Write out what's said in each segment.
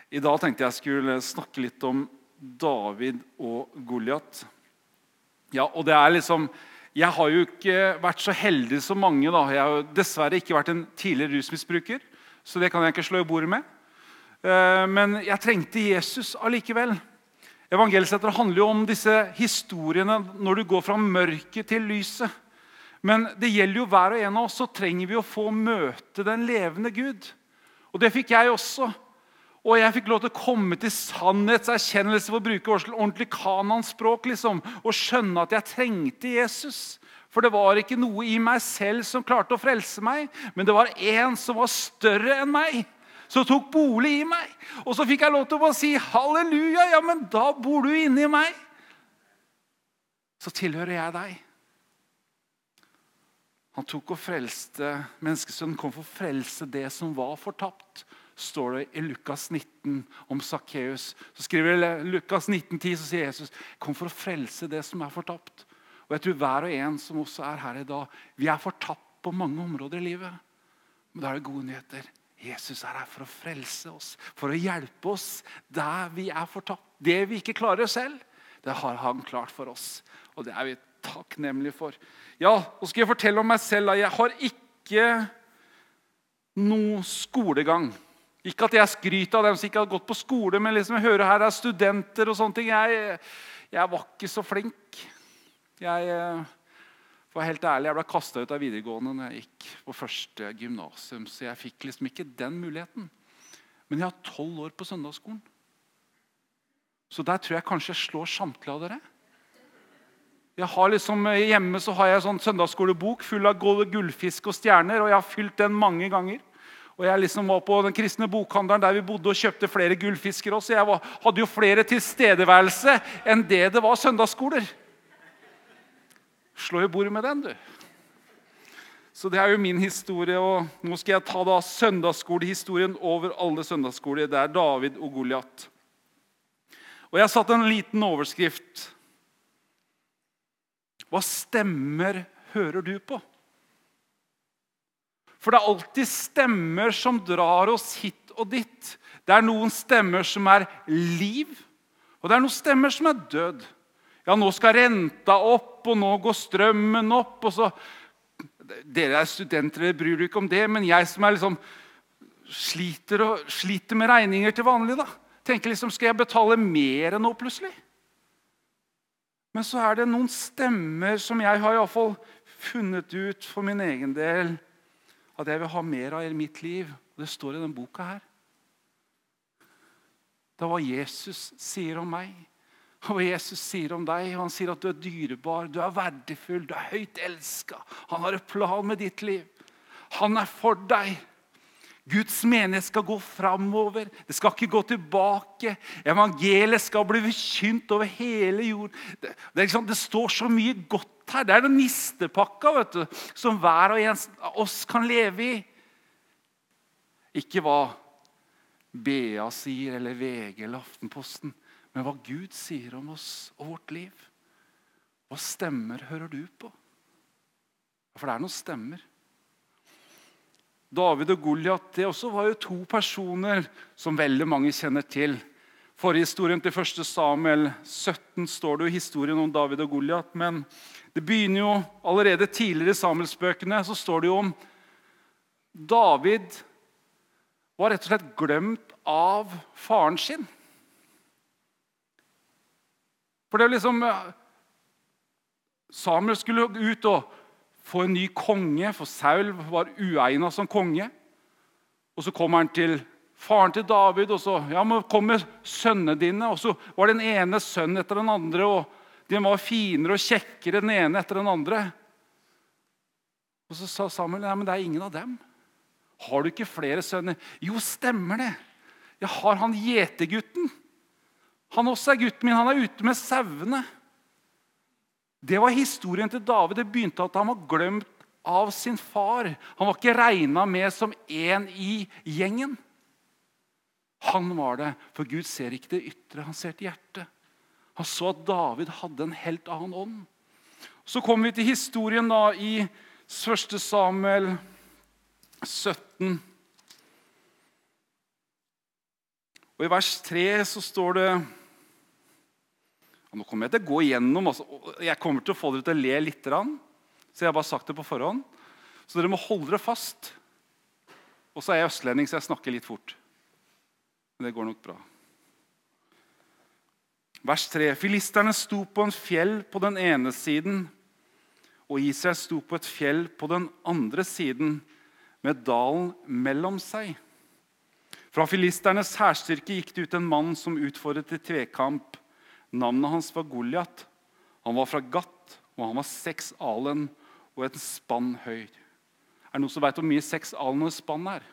I dag tenkte jeg skulle snakke litt om David og Goliat. Ja, og det liksom, jeg har jo ikke vært så heldig som mange da. Jeg har jo dessverre ikke vært en tidligere rusmisbruker, så det kan jeg ikke slå i bordet med. Men jeg trengte Jesus allikevel. Evangeliesetter handler jo om disse historiene når du går fra mørket til lyset. Men det gjelder jo hver og en av oss, så trenger vi å få møte den levende Gud. Og det fikk jeg også. Og jeg fikk lov til å komme til sannhetserkjennelse for å bruke ordentlig kananspråk, liksom, og skjønne at jeg trengte Jesus. For det var ikke noe i meg selv som klarte å frelse meg, men det var en som var større enn meg, som tok bolig i meg. Og så fikk jeg lov til å si, halleluja, ja, men da bor du inne i meg. Så tilhører jeg deg. Han tok og frelste, menneskesønnen kom for å frelse det som var fortapt. Står det i Lukas 19 om Zacchaeus. Så skriver Lukas 19:10, så sier Jesus, kom for å frelse det som er fortapt. Og jeg tror hver og en som også er her i dag, vi er fortapt på mange områder i livet. Men da er det gode nyheter. Jesus er her for å frelse oss, for å hjelpe oss der vi er fortapt. Det vi ikke klarer selv, det har han klart for oss. Og det er vi takknemlige for. Ja, og skal jeg fortelle om meg selv, jeg har ikke noe skolegang. Ikke at jeg skryter av dem som ikke har gått på skole, men liksom jeg hører her er studenter og sånne ting. Jeg var ikke så flink. Jeg var helt ærlig, jeg ble kastet ut av videregående når jeg gikk på første gymnasium, så jeg fikk liksom ikke den muligheten. Men jeg har 12 år på søndagsskolen. Så der tror jeg kanskje jeg slår samtlige av dere. Jeg har liksom, hjemme så har jeg en sånn søndagsskolebok full av gullfisk og stjerner, og jeg har fylt den mange ganger. Og jeg liksom var på den kristne bokhandelen der vi bodde og kjøpte flere gullfisker også. Jeg hadde jo flere tilstedeværelse enn det var søndagsskoler. Slå i bordet med den, du. Så det er jo min historie, og nå skal jeg ta da søndagsskolehistorien over alle søndagsskoler. Det er David og Goliat. Og jeg har satt en liten overskrift. Hva stemmer hører du på? For det er alltid stemmer som drar oss hit og dit. Det er noen stemmer som er liv, og det er noen stemmer som er død. Ja, nå skal renta opp, og nå går strømmen opp. Og så, dere er studenter, dere bryr dere ikke om det, men jeg som er liksom sliter med regninger til vanlig, da. Tenker liksom, skal jeg betale mer nå plutselig? Men så er det noen stemmer som jeg har i hvert fall funnet ut for min egen del, at jeg vil ha mer av i mitt liv. Og det står i den boka her. Det er hva Jesus sier om meg, og hva Jesus sier om deg. Og han sier at du er dyrebar, du er verdifull, du er høyt elsket. Han har en plan med ditt liv. Han er for deg. Guds menighet skal gå framover. Det skal ikke gå tilbake. Evangeliet skal bli forkynt over hele jorden. Det står så mye godt her. Det er den nistepakka, vet du, som hver og en av oss kan leve i. Ikke hva BA sier, eller VG, eller Aftenposten, men hva Gud sier om oss og vårt liv. Hva stemmer hører du på? For det er noen stemmer. David og Goliat, det også var jo 2 personer som veldig mange kjenner til. Forrige historien til 1. Samuel 17 står det jo historien om David og Goliat, men det begynner jo allerede tidligere i Samuelsbøkene, så står det jo om David var rett og slett glemt av faren sin. For det er liksom, Samuel skulle ut og få en ny konge, for Saul var uegnet som konge. Og så kommer han til faren til David, og så må komme sønnene dine. Og så var den ene sønnen etter den andre, og de var finere og kjekkere den ene etter den andre. Og så sa Samuel, nei, men det er ingen av dem. Har du ikke flere sønner? Jo, stemmer det. Jeg har han gjetergutten. Han også er gutten min, han er ute med sauene. Det var historien til David. Det begynte at han var glemt av sin far. Han var ikke regnet med som en i gjengen. Han var det, for Gud ser ikke det ytre, han ser til hjertet. Han så at David hadde en helt annen ånd. Så kommer vi til historien da i 1. Samuel 17. Og i vers 3 så står det, og nå kommer jeg til å gå igjennom, jeg kommer til å få dere til å le litt, så jeg har bare sagt det på forhånd, så dere må holde dere fast. Og så jeg østlending, så jeg snakker litt fort. Men det går nok bra. Vers 3. Filisterne sto på en fjell på den ene siden, og Israel sto på et fjell på den andre siden, med dalen mellom seg. Fra filisternes hærstyrke gikk det ut en mann som utfordret til tvekamp. Navnet hans var Goliat. Han var fra Gat, og han var 6 alen og et spann høy. Er det noen som vet hvor mye 6 alen og et spann er?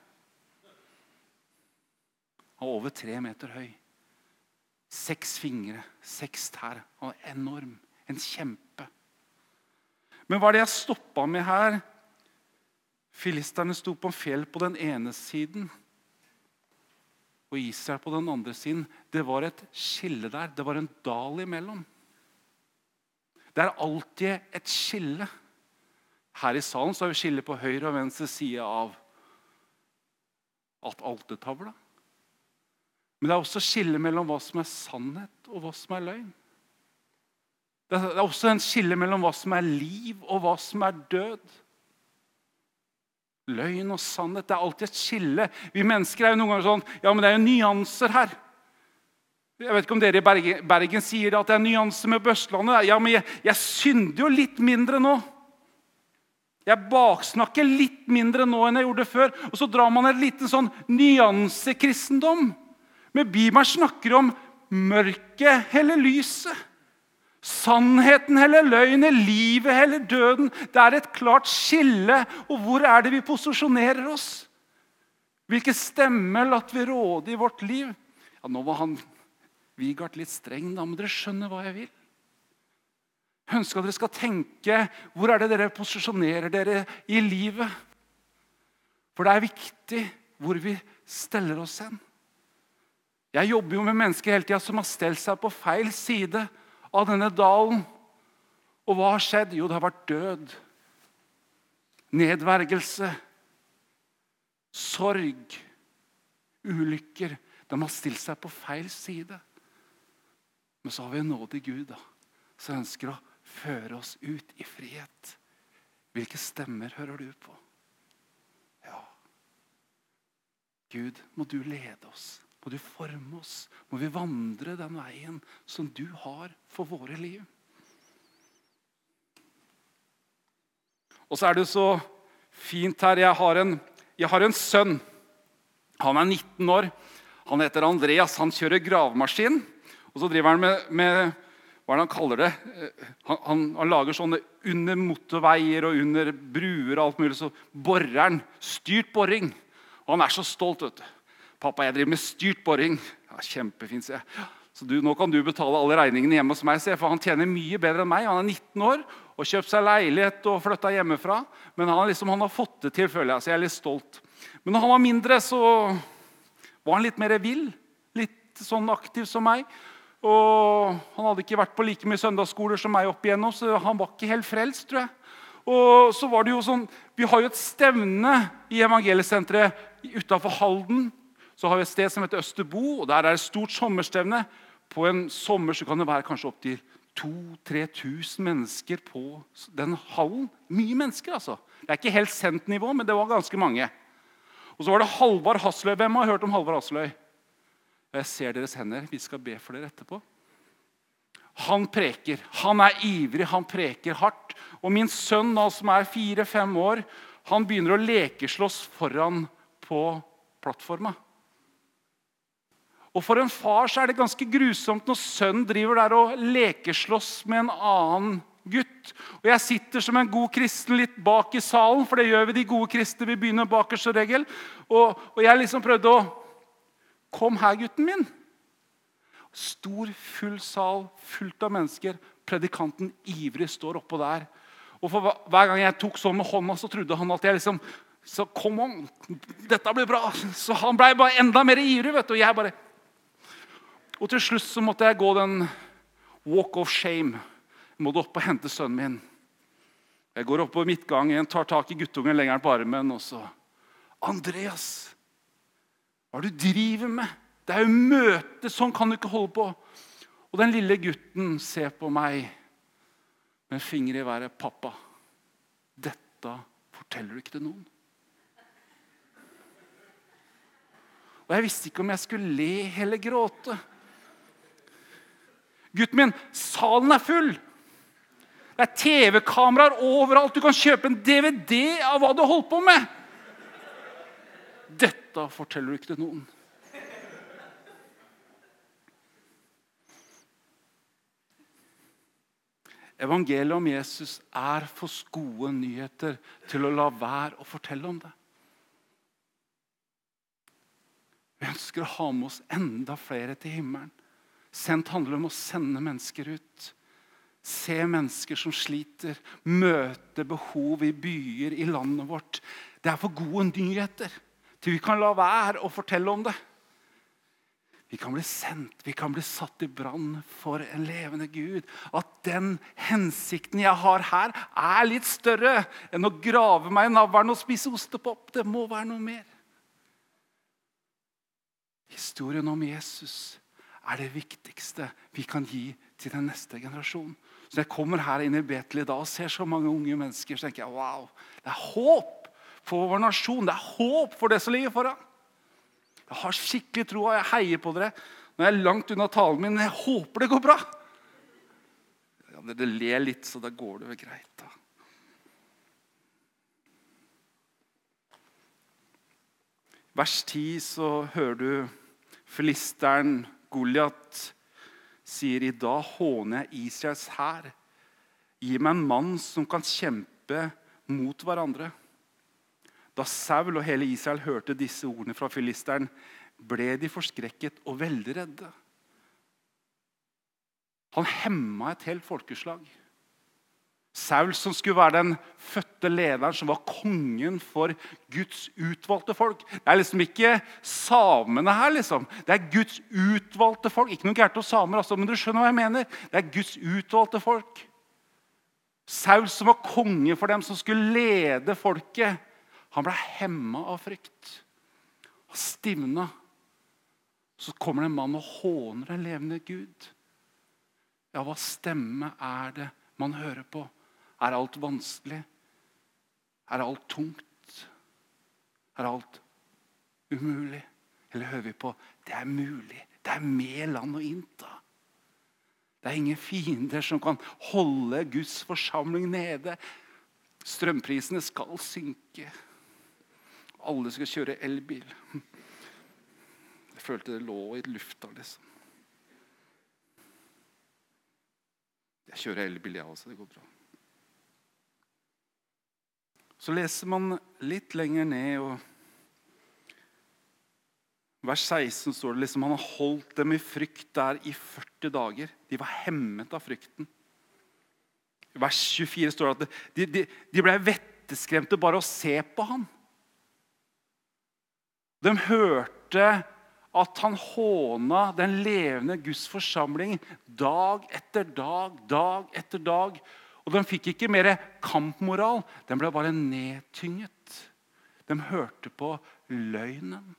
Han var over 3 meter høy. 6 fingre, 6 tær. Han var enorm. En kjempe. Men hva er det jeg stoppet med her? Filisterne sto på en fjell på den ene siden, og Israel på den andre siden. Det var et skille der. Det var en dal imellom. Det er alltid et skille. Her i salen så har vi skille på høyre og venstre side av altertavla. Men det er også skille mellom hva som er sannhet og hva som er løgn. Det er også en skille mellom hva som er liv og hva som er død. Løgn og sannhet, det er alltid et skille. Vi mennesker er jo noen ganger sånn, ja, men det er jo nyanser her. Jeg vet ikke om dere i Bergen sier at det er nyanser med Børstlandet. Ja, men jeg synder jo litt mindre nå. Jeg baksnakker litt mindre nå enn jeg gjorde før. Og så drar man en liten sånn nyansekristendom. Men Bibelen snakker om mørket eller lyset. Sannheten eller løgnen, livet eller døden. Det er et klart skille. Og hvor er det vi posisjonerer oss? Hvilke stemmer latt vi råde i vårt liv? Ja, nå var han Vigard litt streng, da, men dere skjønner hva jeg vil. Jeg ønsker at dere skal tenke, hvor er det dere posisjonerer dere i livet? For det er viktig hvor vi steller oss hen. Jeg jobber jo med mennesker hele tiden som har stelt seg på feil side av denne dalen. Og hva har skjedd? Jo, det har vært død, nedvergelse, sorg, ulykker. De har stilt seg på feil side. Men så har vi en nådig Gud da, som ønsker å føre oss ut i frihet. Hvilke stemmer hører du på? Ja. Gud, må du lede oss. Må du forme oss. Må vi vandre den veien som du har for våre liv. Og så er det så fint her. Jeg har en sønn. Han er 19 år. Han heter Andreas. Han kjører gravemaskin. Og så driver han med hva er det han kaller det? Han lager sånne under motorveier og under bruer og alt mulig. Så borer han. Styrt boring. Og han er så stolt, vet du. Pappa, jeg driver med styrt boring. Ja, kjempefint, sier jeg. Så nå kan du betale alle regningene hjemme hos meg, sier jeg, for han tjener mye bedre enn meg. Han er 19 år og kjøpt seg leilighet og flyttet hjemmefra. Men han har fått det til, føler jeg, så jeg er litt stolt. Men når han var mindre, så var han litt mer vill. Litt sånn aktiv som meg. Og han hadde ikke vært på like mye søndagsskoler som meg opp igjennom, så han var ikke helt frelst, tror jeg. Og så var det jo sånn, vi har jo et stevne i evangeliesenteret utenfor Halden. Så har vi et sted som heter Østerbo, og der er det stort sommerstevne. På en sommer så kan det være kanskje opp til 2-3 tusen mennesker på den hallen. Mye mennesker, altså. Det er ikke helt sentnivå, men det var ganske mange. Og så var det Halvard Hasseløy. Hvem har hørt om Halvard Hasseløy? Jeg ser deres hender. Vi skal be for dere etterpå. Han preker. Han er ivrig, han preker hardt. Og min sønn, da, som er 4-5 år, han begynner å lekeslåss foran på plattforma. Og for en far så er det ganske grusomt når sønnen driver der og lekeslåss med en annen gutt. Og jeg sitter som en god kristen litt bak i salen, for det gjør vi de gode kristne, vi begynner bakerst som regel. Og jeg liksom prøvde å, kom her gutten min. Stor, full sal, fullt av mennesker. Predikanten ivrig står oppå der. Og for hver gang jeg tok sånn med hånda, så trodde han at jeg liksom, så kom on, dette blir bra. Så han ble bare enda mer ivrig, vet du. Og jeg bare... Og til slutt så måtte jeg gå den walk of shame. Jeg måtte opp og hente sønnen min. Jeg går opp på midtgangen, tar tak i guttungen, legger den på armen, og så... Andreas, hva er det du driver med? Det jo møte, sånn kan du ikke holde på. Og den lille gutten ser på meg med en finger i været. Pappa, dette forteller du ikke til noen. Og jeg visste ikke om jeg skulle le eller gråte. Gutten min, salen full. Det TV-kameraer overalt. Du kan kjøpe en DVD av hva du holdt på med. Dette forteller du ikke til noen. Evangeliet om Jesus for gode nyheter til å la være å fortelle om det. Vi ønsker å ha med oss enda flere til himmelen. Sendt handler om å sende mennesker ut. Se mennesker som sliter. Møte behov i byer i landet vårt. Det for gode nyheter til vi kan la være å fortelle om det. Vi kan bli sendt, vi kan bli satt i brann for en levende Gud. At den hensikten jeg har her litt større enn å grave meg i navlen og spise ostepop. Det må være noe mer. Historien om Jesus det viktigste vi kan gi til den neste generasjon. Så når jeg kommer her inn i Betel i dag og ser så mange unge mennesker, så tenker jeg, wow, det håp for vår nasjon. Det håp for det som ligger foran. Jeg har skikkelig tro, og jeg heier på dere. Når jeg langt unna talen min, jeg håper det går bra. Ja, dere ler litt, så da går det vel greit da. Vers 10 så hører du filisteren Goliat sier, i dag håner jeg Israels hær. Gi meg en mann som kan kjempe mot hverandre. Da Saul og hele Israel hørte disse ordene fra filisteren, ble de forskrekket og veldig redde. Han hemmet et helt folkeslag. Saul som skulle være den fødte lederen, som var kongen for Guds utvalgte folk. Det liksom ikke samene her, liksom. Det Guds utvalgte folk. Ikke noe gærent om samer, altså, men du skjønner hva jeg mener. Det Guds utvalgte folk. Saul som var konge for dem, som skulle lede folket. Han ble hemmet av frykt. Han stivna. Så kommer det en mann og håner en levende Gud. Ja, hva stemme det man hører på? Alt vanskelig? Alt tungt? Alt umulig? Eller hører vi på, det mulig. Det mer land å innta. Det ingen fiender som kan holde Guds forsamling nede. Strømprisene skal synke. Alle skal kjøre elbil. Jeg følte det lå i lufta, liksom. Jeg kjører elbil, jeg også, det går bra. Så leser man litt lenger ned, og vers 16 står det liksom, han har holdt dem i frykt der i 40 dager. De var hemmet av frykten. I vers 24 står det at de ble vetteskremte bare å se på han. De hørte at han håna den levende Guds forsamling dag etter dag, dag etter dag. Og de fikk ikke mer kampmoral, de ble bare nedtynget. De hørte på løgnen.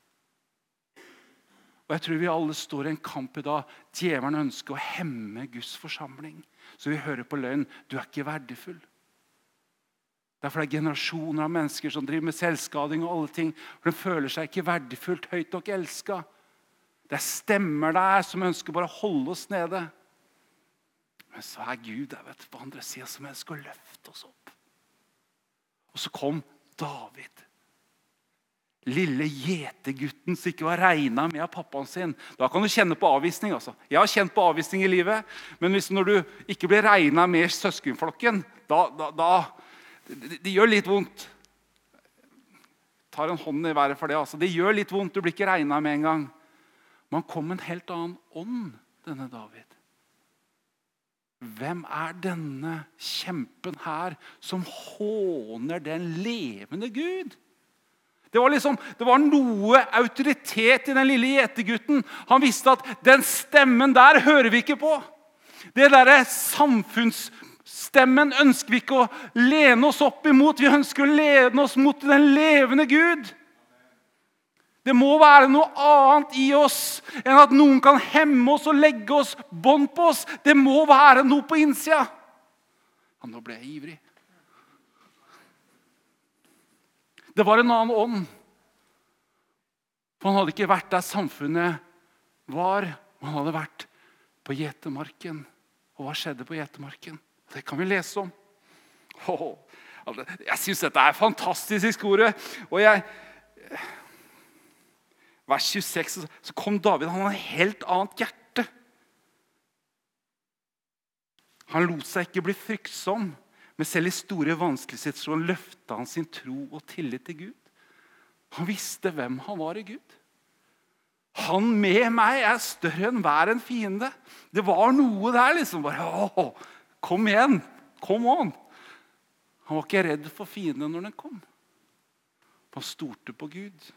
Og jeg tror vi alle står i en kamp i dag. Djevelen ønsker å hemme Guds forsamling. Så vi hører på løgn, du ikke verdifull. Derfor det generasjoner av mennesker som driver med selvskading og alle ting. For de føler seg ikke verdifullt, høyt nok elsket. Det stemmer der som ønsker bare å holde oss nede. Men så Gud der, vet du, på andre siden som ønsker å løfte oss opp. Og så kom David. Lille gjetegutten som ikke var regnet med av pappaen sin. Da kan du kjenne på avvisning. Altså. Jeg har kjent på avvisning i livet, men når du ikke blir regnet med søskenflokken, det gjør litt vondt. Tar en hånd i været for det. Altså. Det gjør litt vondt, du blir ikke regnet med en gang. Man kom en helt annen ånd, denne David. Hvem denne kjempen her som håner den levende Gud? Det var noe autoritet i den lille gjetegutten. Han visste at den stemmen der hører vi ikke på. Det der samfunnsstemmen ønsker vi ikke å lene oss opp imot. Vi ønsker å lene oss mot den levende Gud. Det må være noe annet i oss enn at noen kan hemme oss og legge oss bånd på oss. Det må være noe på innsida. Ja, nå ble jeg ivrig. Det var en annen ånd. For han hadde ikke vært der samfunnet var. Han hadde vært på gjetermarken. Og hva skjedde på gjetermarken? Det kan vi lese om. Jeg synes dette er en fantastisk historie. Og vers 26, så kom David, han hadde et helt annet hjerte. Han lot seg ikke bli fryktsom, men selv i store vanskelige situasjoner løftet han sin tro og tillit til Gud. Han visste hvem han var i Gud. Han med meg er større enn hver en fiende. Det var noe der liksom, bare, kom igjen, kom on. Han var ikke redd for fienden når den kom. Han stolte på Gud.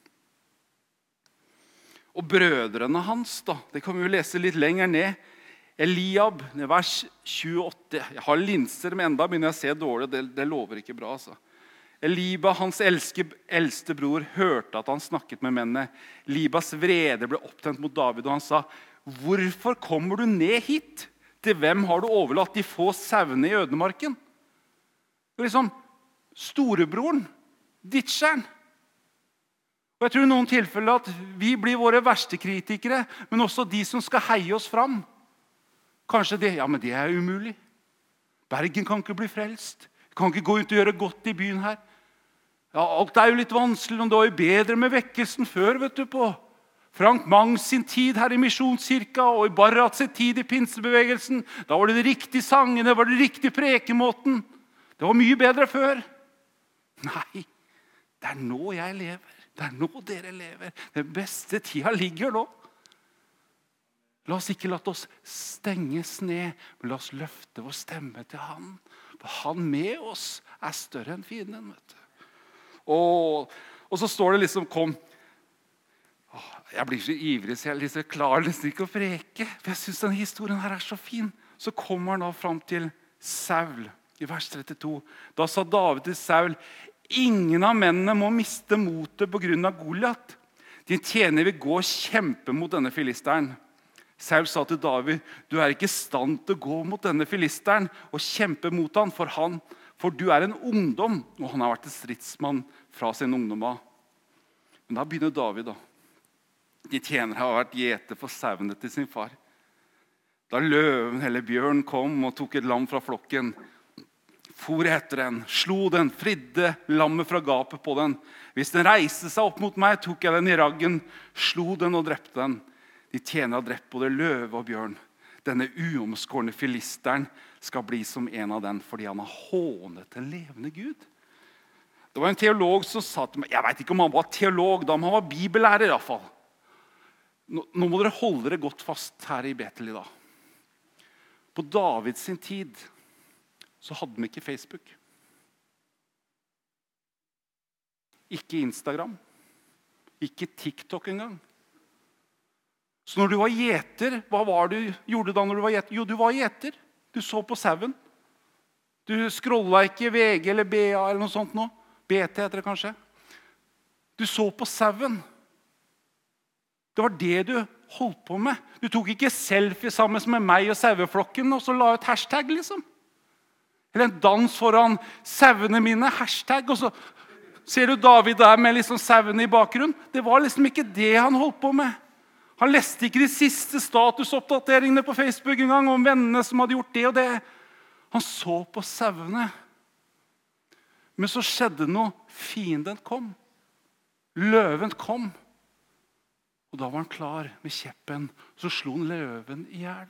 Og brødrene hans, da, det kan vi jo lese litt lenger ned. Eliab, vers 28. Jeg har linser, men enda begynner jeg å se dårlig. Det lover ikke bra, altså. Eliba, hans eldste bror, hørte at han snakket med mennene. Libas vrede ble opptent mot David, og han sa, hvorfor kommer du ned hit? Til hvem har du overlatt de få sauene i ødemarken? Liksom, storebroren, ditcheren. Og jeg tror i noen tilfeller at vi blir våre verste kritikere, men også de som skal heie oss fram. Kanskje det, ja, men det er umulig. Bergen kan ikke bli frelst. Vi kan ikke gå ut og gjøre godt i byen her. Ja, alt er jo litt vanskelig, men det var jo bedre med vekkelsen før, vet du, på Frank Mangs sin tid her i Misjonskirka, og i Barrat sin tid i pinsebevegelsen. Da var det de riktige sangene, det var det riktige prekemåten. Det var mye bedre før. Nei, det er nå jeg lever. Det er nå dere lever. Den beste tida ligger nå. La oss ikke la oss stenges ned, men la oss løfte vår stemme til han. For han med oss er større enn fienden, vet du. Og så står det liksom, kom. Jeg blir så ivrig, så jeg liksom klarer nesten ikke å preke. For jeg synes denne historien her er så fin. Så kommer han da frem til Saul i vers 32. Da sa David til Saul, ingen av mennene må miste motet på grunn av Goliat. Din tjener vil gå og kjempe mot denne filisteren. Saul sa til David, du er ikke i stand til å gå mot denne filisteren og kjempe mot han, for du er en ungdom, og han har vært en stridsmann fra sin ungdom av. Men da begynner David da. De tjenere har vært gjeter for sauene til sin far. Da løven eller bjørn kom og tok et lam fra flokken, for etter den, slo den, fridde lammet fra gapet på den. Hvis den reiste seg opp mot meg, tok jeg den i raggen, slo den og drepte den. De tjenere har drept både løve og bjørn. Denne uomskårne filisteren skal bli som en av den, fordi han har hånet en levende Gud. Det var en teolog som sa til meg, jeg vet ikke om han var teolog, da, men han var bibellærer i hvert fall. Nå må dere holde dere godt fast her i Betel i dag. På Davids sin tid, så hadde de ikke Facebook. Ikke Instagram. Ikke TikTok engang. Så når du var gjeter, hva var det du gjorde da når du var gjeter? Jo, du var gjeter. Du så på sauen. Du scrollet ikke VG eller BA eller noe sånt nå. BT heter det kanskje. Du så på sauen. Det var det du holdt på med. Du tok ikke selfie sammen med meg og saueflokken, og så la ut hashtag, liksom. Eller en dans foran sauene mine, hashtag, og så ser du David der med liksom sauene i bakgrunnen. Det var liksom ikke det han holdt på med. Han leste ikke de siste statusoppdateringene på Facebook en gang om vennene som hadde gjort det og det. Han så på sauene. Men så skjedde noe. Fienden kom. Løven kom. Og da var han klar med kjeppen. Så slo han løven i hjel.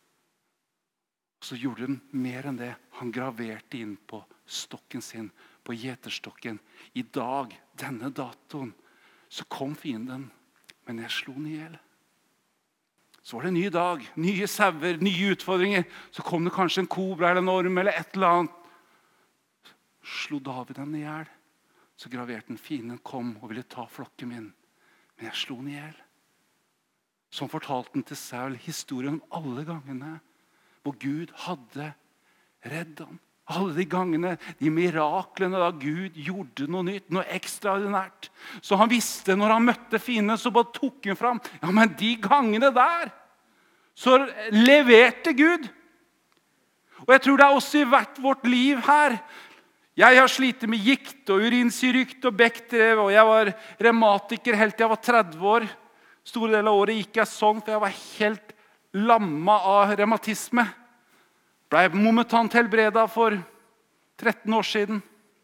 Så gjorde han mer enn det. Han graverte inn på stokken sin, på gjeterstokken. I dag, denne datoen, så kom fienden, men jeg slo den i hjel. Så var det en ny dag, nye sauer, nye utfordringer. Så kom det kanskje en kobra eller en orm eller et eller annet. Slo David den i hjel. Så graverte den, fienden kom og ville ta flokken min, men jeg slo den i hjel. Som fortalte den til Saul historien om alle gangene hvor Gud hadde reddet ham. Alle de gangene, de miraklene da Gud gjorde noe nytt, noe ekstraordinært. Så han visste når han møtte fienden, så bare tok han fram. Ja, men de gangene der, så leverte Gud. Og jeg tror det er også i hvert vårt liv her. Jeg har slitt med gikt og urinsyrykt og bekktrev, og jeg var revmatiker helt til jeg var 30 år. Store deler av året gikk jeg sånn, for jeg var helt lamma av revmatisme. Ble momentant helbredet for 13 år siden.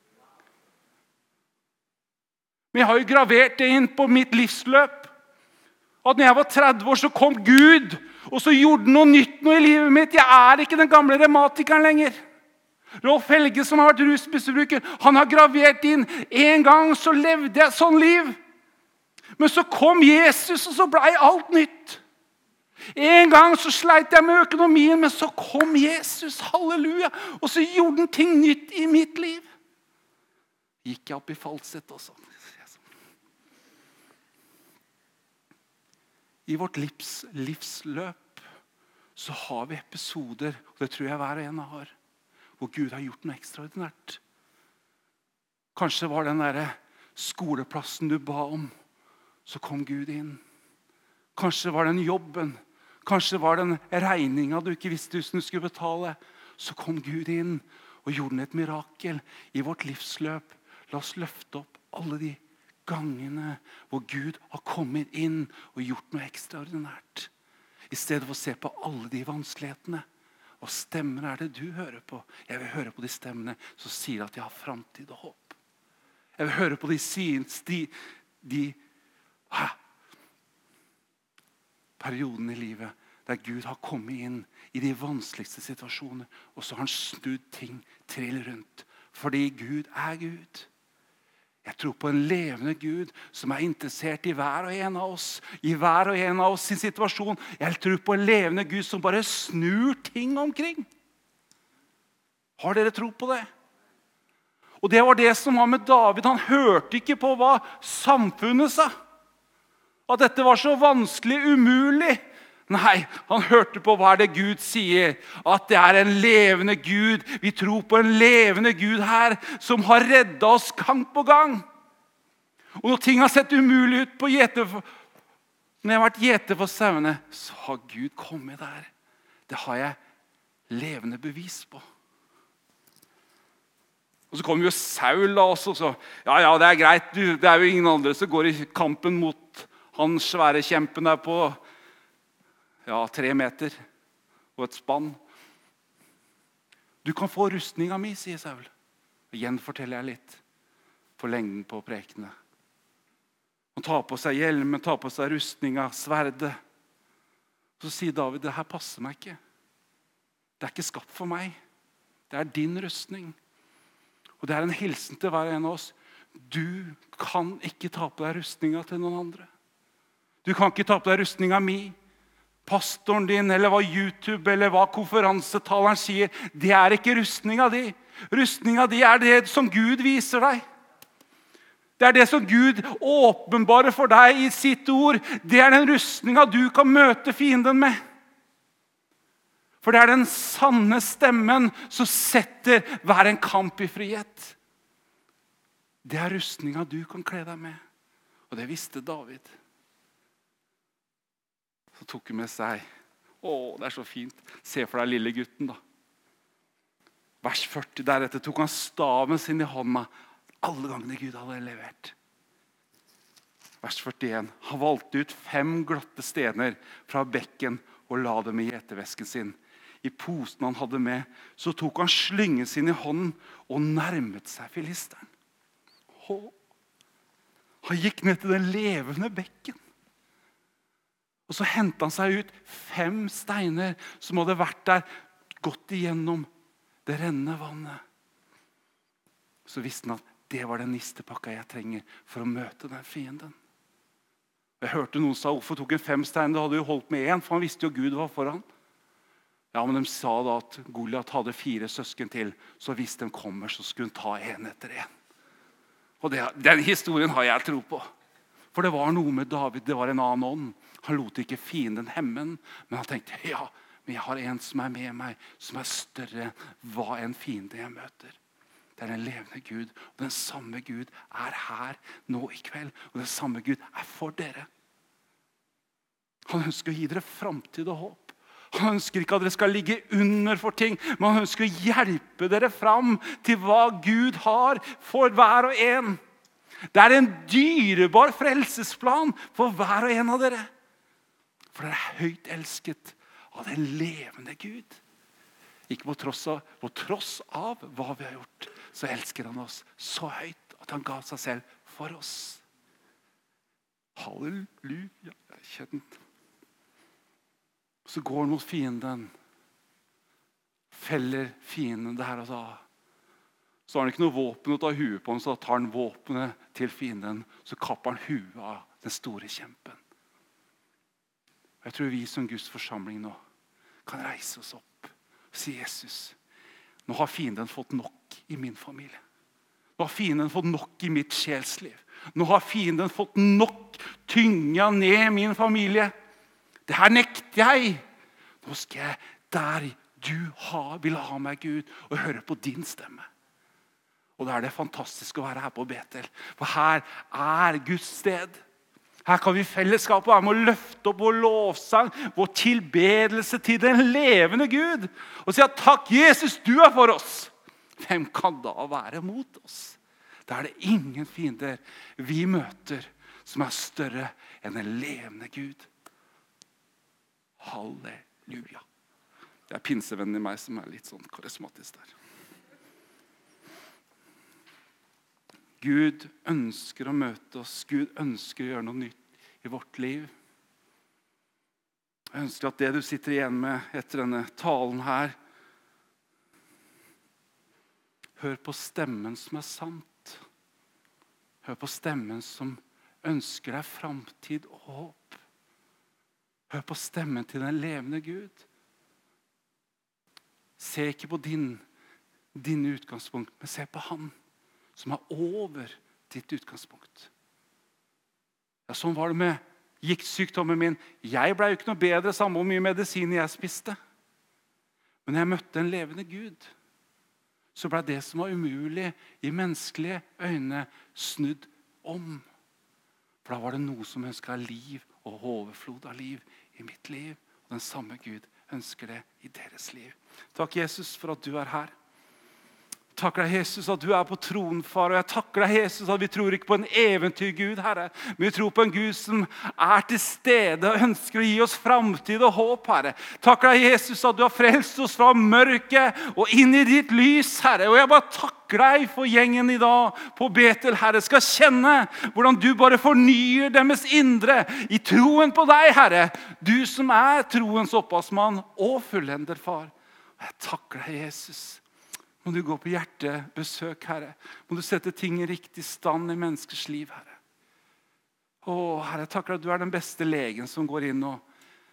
Men jeg har jo gravert det inn på mitt livsløp. At når jeg var 30 år, så kom Gud, og så gjorde han noe nytt i livet mitt. Jeg er ikke den gamle revmatikeren lenger. Rolf Helge, som har vært rusmisbruker, han har gravert inn. En gang så levde jeg sånn liv. Men så kom Jesus, og så ble alt nytt. En gang så sleit jeg med økonomien, men så kom Jesus, halleluja, og så gjorde han ting nytt i mitt liv. Gikk jeg opp i falsett også. I vårt livsløp så har vi episoder, og det tror jeg hver og en har, hvor Gud har gjort noe ekstraordinært. Kanskje var den der skoleplassen du ba om, så kom Gud inn. Kanskje var den jobben, kanskje var den regningen du ikke visste hvordan du skulle betale. Så kom Gud inn og gjorde et mirakel i vårt livsløp. La oss løfte opp alle de gangene hvor Gud har kommet inn og gjort noe ekstraordinært. I stedet for å se på alle de vanskelighetene. Og stemmer er det du hører på? Jeg vil høre på de stemmene som sier at jeg har fremtid og håp. Jeg vil høre på perioden i livet der Gud har kommet inn i de vanskeligste situasjoner, og så har han snudd ting trill rundt. Fordi Gud er Gud. Jeg tror på en levende Gud som er interessert i hver og en av oss. I hver og en av oss sin situasjon. Jeg tror på en levende Gud som bare snur ting omkring. Har dere tro på det? Og det var det som var med David. Han hørte ikke på hva samfunnet sa. At dette var så vanskelig, umulig. Nei, han hørte på hva det Gud sier. At det er en levende Gud. Vi tror på en levende Gud her, som har reddet oss gang på gang. Og når ting har sett umulig ut når jeg har vært gjeter for sauene, så har Gud kommet der. Det har jeg levende bevis på. Og så kommer jo Saul da også, så ja, det er greit, det er jo ingen andre som går i kampen mot han svære kjempen der på 3 meter og et spann. Du kan få rustninga mi, sier Saul. Igjen forteller jeg litt for lengden på prekene. Han tar på seg hjelmen, tar på seg rustninga, sverdet. Så sier David, det her passer meg ikke. Det er ikke skapt for meg. Det er din rustning. Og det er en hilsen til hver en av oss. Du kan ikke ta på deg rustninga til noen andre. Du kan ikke ta på deg rustninga mi. Pastoren din, eller hva YouTube, eller hva konferansetaleren sier, det er ikke rustninga di. Rustninga di er det som Gud viser deg. Det er det som Gud åpenbarer for deg i sitt ord. Det er den rustninga du kan møte fienden med. For det er den sanne stemmen som setter hver en kamp i frihet. Det er rustninga du kan kle deg med. Og det visste David. Så tok han med seg, det er så fint. Se for deg lille gutten da. Vers 40, deretter tok han staven sin i hånda alle gangene Gud hadde levert. Vers 41, han valgte ut 5 glatte stener fra bekken og la dem i gjetevesken sin. I posen han hadde med, så tok han slyngen sin i hånden og nærmet seg filisteren. Han gikk ned til den levende bekken. Og så hentet han seg ut 5 steiner som hadde vært der, gått igjennom det rennende vannet. Så visste han at det var den nistepakka jeg trenger for å møte den fienden. Jeg hørte noen sa, hvorfor tok han 5 steiner? Det hadde jo holdt med 1, for han visste jo Gud var foran. Ja, men de sa da at Goliat hadde 4 søsken til, så hvis de kommer, så skulle han ta 1 etter 1. Og den historien har jeg tro på. For det var noe med David, det var en annen ånd. Han lot ikke fienden hemme, men han tenkte, Men jeg har en som med meg, som større hva en fiende jeg møter. Det den levende Gud, og den samme Gud her nå i kveld. Og den samme Gud for dere. Han ønsker å gi dere fremtid og håp. Han ønsker ikke at dere skal ligge under for ting, men han ønsker å hjelpe dere fram til hva Gud har for hver og en. Det en dyrebar frelsesplan for hver og en av dere. For dere høyt elsket av den levende Gud. Ikke på tross av hva vi har gjort, så elsker han oss så høyt at han ga seg selv for oss. Halleluja, jeg kjenner. Så går han mot fienden, feller fienden der og da. Så har han ikke noe våpen å ta huet på ham, så tar han våpenet til fienden, så kapper han huet av den store kjempen. Jeg tror vi som Guds forsamling nå kan reise oss opp og si, Jesus, nå har fienden fått nok i min familie. Nå har fienden fått nok i mitt sjelsliv. Nå har fienden fått nok tynga ned min familie. Det her nekter jeg. Nå skal jeg der du vil ha meg, Gud, og høre på din stemme. Og da det fantastisk å være her på Betel. For her Guds sted. Her kan vi fellesskap være med å løfte opp vår lovsang, vår tilbedelse til den levende Gud. Og si at takk, Jesus, du for oss. Hvem kan da være mot oss? Da det ingen fiender vi møter som større enn den levende Gud. Halleluja. Det pinsevennen i meg som litt sånn karismatisk der. Gud ønsker å møte oss. Gud ønsker å gjøre noe nytt i vårt liv. Jeg ønsker at det du sitter igjen med etter denne talen her, hør på stemmen som sant. Hør på stemmen som ønsker deg fremtid og håp. Hør på stemmen til den levende Gud. Se ikke på din utgangspunkt, men se på han som over ditt utgangspunkt. Ja, sånn var det med giktsykdommen min. Jeg ble jo ikke noe bedre sammen med hvor mye medisin jeg spiste. Men når jeg møtte en levende Gud, så ble det som var umulig i menneskelige øyne snudd om. For da var det noe som ønsket liv og overflod av liv i mitt liv. Og den samme Gud ønsker det i deres liv. Takk, Jesus, for at du her. Takker deg, Jesus, at du på tronen, far. Og jeg takker deg, Jesus, at vi tror ikke på en eventyrgud, Herre. Men vi tror på en Gud som til stede og ønsker å gi oss fremtid og håp, Herre. Takker deg, Jesus, at du har frelst oss fra mørket og inn i ditt lys, Herre. Og jeg bare takker deg for gjengen i dag på Betel, Herre. Skal kjenne hvordan du bare fornyer deres indre i troen på deg, Herre. Du som troens opphavsmann og fullender, far. Og jeg takker deg, Jesus. Må du gå på hjertebesøk, Herre. Må du sette ting i riktig stand i menneskers liv, Herre. Herre, takker at du den beste legen som går inn og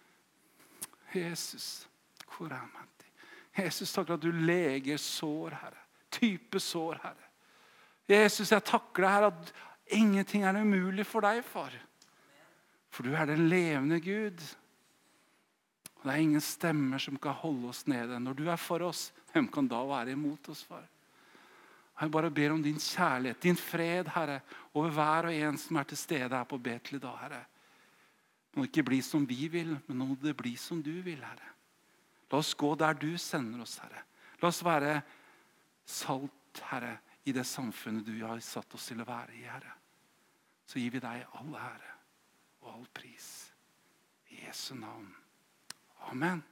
Jesus, hvor man? Jesus, takker at du leger sår, Herre. Type sår, Herre. Jesus, jeg takker deg, Herre, at ingenting umulig for deg, far. For du den levende Gud. Og det ingen stemmer som kan holde oss nede. Når du for oss, hvem kan da være imot oss, far? Jeg bare ber om din kjærlighet, din fred, Herre, over hver og en som til stede her på Betel i dag, Herre. Må det ikke bli som vi vil, men må det bli som du vil, Herre. La oss gå der du sender oss, Herre. La oss være salt, Herre, i det samfunnet du har satt oss til å være i, Herre. Så gir vi deg all ære og all pris. I Jesu navn. Amen.